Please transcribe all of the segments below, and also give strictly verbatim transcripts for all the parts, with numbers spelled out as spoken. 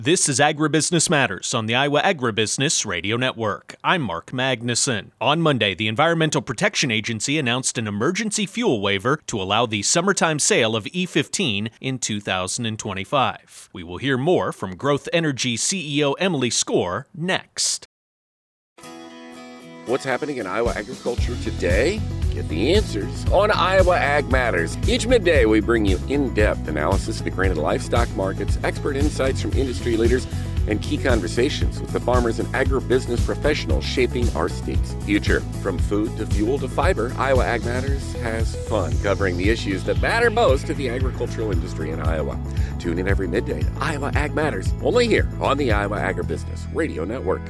This is Agribusiness Matters on the Iowa Agribusiness Radio Network. I'm Mark Magnuson. On Monday, the Environmental Protection Agency announced an emergency fuel waiver to allow the summertime sale of E fifteen in two thousand twenty-five. We will hear more from Growth Energy C E O Emily Skor next. What's happening in Iowa agriculture today? Get the answers on Iowa Ag Matters. Each midday, we bring you in-depth analysis of the grain and livestock markets, expert insights from industry leaders, and key conversations with the farmers and agribusiness professionals shaping our state's future. From food to fuel to fiber, Iowa Ag Matters has fun covering the issues that matter most to the agricultural industry in Iowa. Tune in every midday to Iowa Ag Matters, only here on the Iowa Agribusiness Radio Network.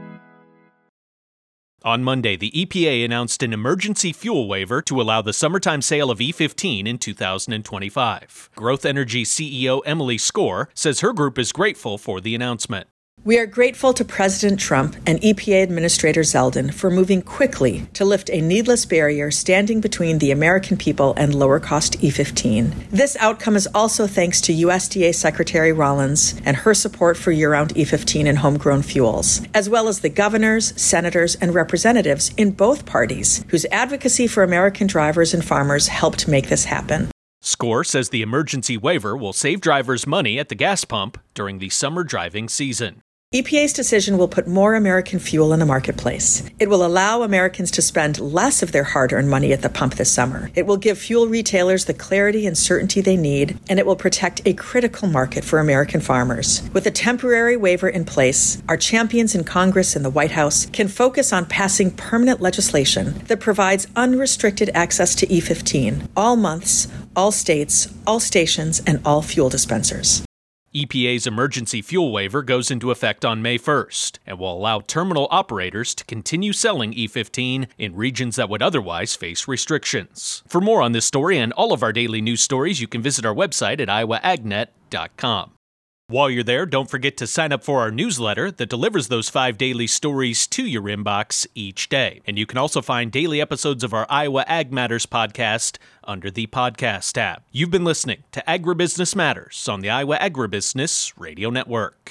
On Monday, the E P A announced an emergency fuel waiver to allow the summertime sale of E fifteen in two thousand twenty-five. Growth Energy C E O Emily Skor says her group is grateful for the announcement. We are grateful to President Trump and E P A Administrator Zeldin for moving quickly to lift a needless barrier standing between the American people and lower-cost E fifteen. This outcome is also thanks to U S D A Secretary Rollins and her support for year-round E fifteen and homegrown fuels, as well as the governors, senators, and representatives in both parties whose advocacy for American drivers and farmers helped make this happen. Skor says the emergency waiver will save drivers money at the gas pump during the summer driving season. E P A's decision will put more American fuel in the marketplace. It will allow Americans to spend less of their hard-earned money at the pump this summer. It will give fuel retailers the clarity and certainty they need, and it will protect a critical market for American farmers. With a temporary waiver in place, our champions in Congress and the White House can focus on passing permanent legislation that provides unrestricted access to E fifteen, all months, all states, all stations, and all fuel dispensers. E P A's emergency fuel waiver goes into effect on May first and will allow terminal operators to continue selling E fifteen in regions that would otherwise face restrictions. For more on this story and all of our daily news stories, you can visit our website at iowa ag net dot com. While you're there, don't forget to sign up for our newsletter that delivers those five daily stories to your inbox each day. And you can also find daily episodes of our Iowa Ag Matters podcast under the podcast tab. You've been listening to Agribusiness Matters on the Iowa Agribusiness Radio Network.